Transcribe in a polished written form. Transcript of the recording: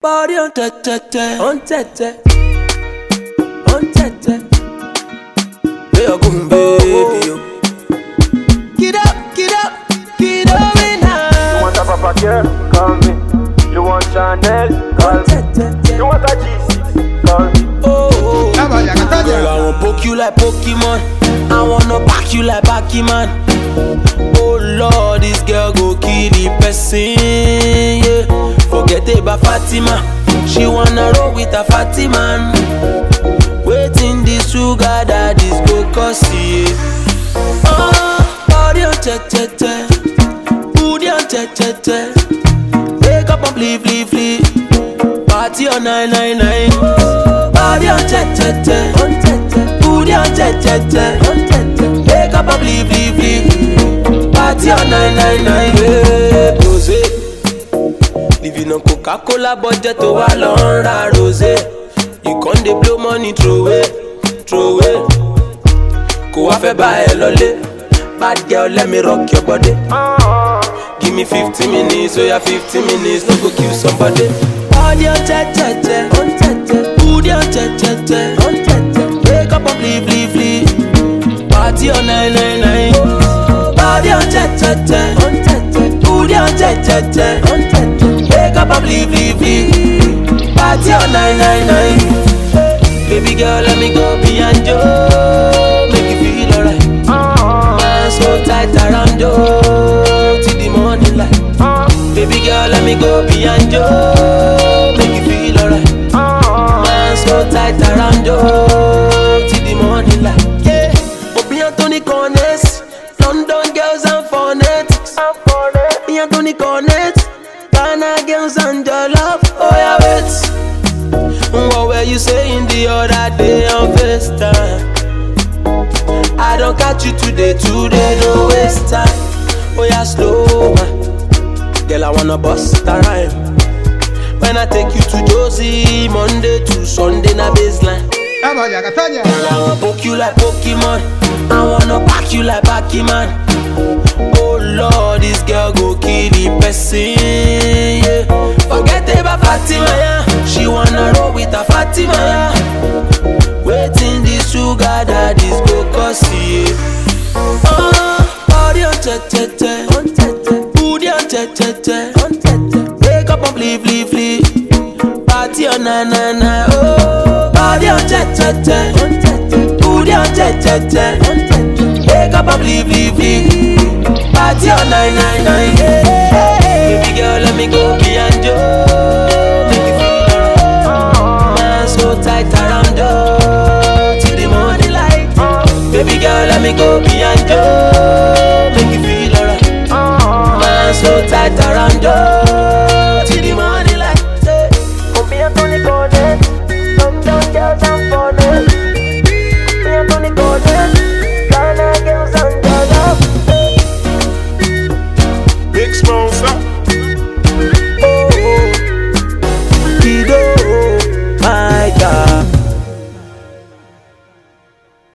Body on tete, on tete, on tete. Hey, you go, baby, yo. Get up, now. You want a proper girl? Call me. You want Chanel? Call me. You want a G6? Call me. Oh, girl, I wanna poke you like Pokemon. I wanna back you like Pac-Man. Oh Lord, this girl go kill the person, yeah. Forget about Fatima. She wanna roll with a fatty man. Waiting this sugar daddies go cause yeah. Oh, body on tete, booty on tete. Wake up and flee. Party on 999. Body on tete, booty on tete. Wake up and flee. Party on 999. Yeah, rosé. Living on Coca-Cola budget to a long rosé. You can't dey blow money throw away. Go off a buy a lolly. Bad girl, let me rock your body. Give me 50 minutes, oh yeah, 50 minutes, no go kill somebody. Body on tete, booty on tete. Wake up and flee. Party on 999. Body on tete, booty on tete. Wake up and flee. Party on 999. Baby girl, let me go beyond you. Make you feel alright. Man so tight around you till the morning light. Baby girl, let me go beyond you. Make you feel alright. Man so tight around you till the morning light. Yeah, Obi Anthony Cornets, London girls and phonetics. Obi Anthony Cornets, Ghana girls and your love. Oh yeah, wait. What were you saying the other day on FaceTime? I don't catch you today, no waste time. Oh yeah, slow man. Girl, I wanna bust a rhyme. When I take you to Josie, Monday to Sunday na baseline. Girl, I wanna poke you like Pokemon. I wanna pack you like Pac-Man. Oh Lord, this girl go kill the person, yeah. Forget about Fatima, yeah. She wanna roll with a Fatima, yeah. Waiting this sugar daddies go cause yeah. Body on tete, booty on tete. Wake up and flee. Party on 999. Oh, body on tete, booty on tete. Wake up and flee. Party on 999. Baby girl, let me go beyond you. Make you feel alright. Man so tight around you till the morning light. Baby girl, let me go beyond you. Make you feel alright. Man so tight around you